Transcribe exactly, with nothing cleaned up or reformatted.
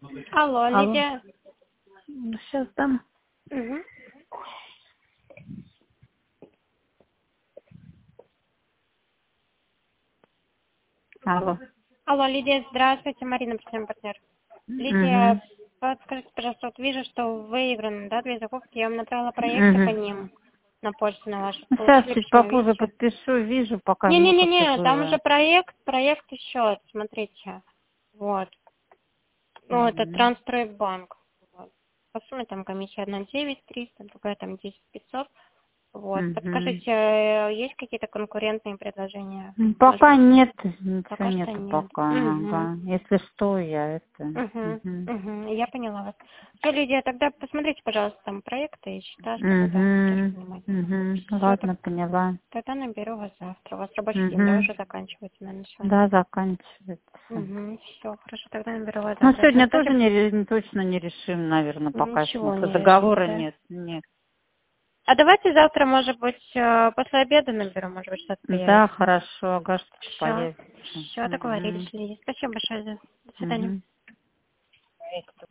Алло, Алло. Лидия. Сейчас дам. Угу. Алло. Алло, Лидия, здравствуйте, Марина, постоянный партнер. Угу. Лидия, подскажите, пожалуйста, вот вижу, что выиграны, да, две закупки, я вам направила проекты по Угу. ним на почту на вашу. Сейчас Получили чуть письмо, попозже видите? подпишу, вижу, пока некогда Не-не-не-не, там уже было. проект, проект и счет, смотрите. Вот. Ну, это Угу. Трансстройбанк. Вот. По сумме там комиссия одна девять триста, другая там десять пятьсот. Вот. Угу. Подскажите, э, есть какие-то конкурентные предложения? Может Пока быть, нет, ничего пока что нету нет. пока. Угу. Ага. Если что, я это. Угу. Угу. Угу. Я поняла вас. Все, Лидия, тогда посмотрите, пожалуйста, там проекты и счета, чтобы да, тоже Угу. внимательно были. Угу. Все, так, Ладно, поняла. тогда наберу вас завтра. У вас рабочий день, да, Угу. уже заканчивается, наверное, сегодня? Да, заканчивается. Угу. Все, хорошо, тогда наберу вас Ну, завтра. Все, сегодня тоже спасибо. не, ре- точно не решим, наверное, пока Ничего что. не решите, Договора да? нет. Нет. А давайте завтра, может быть, э, после обеда наберу, может быть, что-то Да, появится. хорошо, ага, что-то Все, появится. все, договорились, Угу. Лидия. Спасибо большое. До свидания. Угу.